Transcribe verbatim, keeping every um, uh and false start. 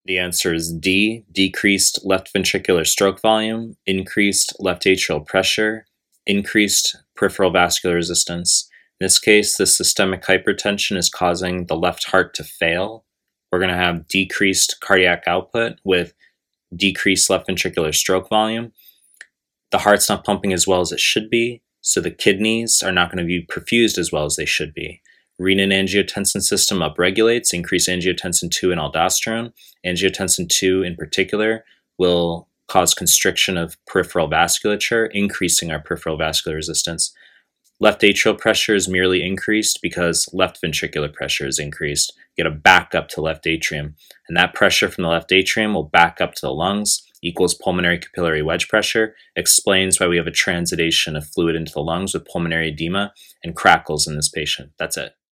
The answer is D, decreased left ventricular stroke volume, increased left atrial pressure, increased peripheral vascular resistance. In this case, the systemic hypertension is causing the left heart to fail. We're going to have decreased cardiac output with decreased left ventricular stroke volume. The heart's not pumping as well as it should be, so the kidneys are not going to be perfused as well as they should be. Renin-angiotensin system upregulates, increase angiotensin two and aldosterone. Angiotensin two in particular will cause constriction of peripheral vasculature, increasing our peripheral vascular resistance. Left atrial pressure is merely increased because left ventricular pressure is increased. You get a backup to left atrium, and that pressure from the left atrium will back up to the lungs, equals pulmonary capillary wedge pressure, explains why we have a transitation of fluid into the lungs with pulmonary edema and crackles in this patient. That's it.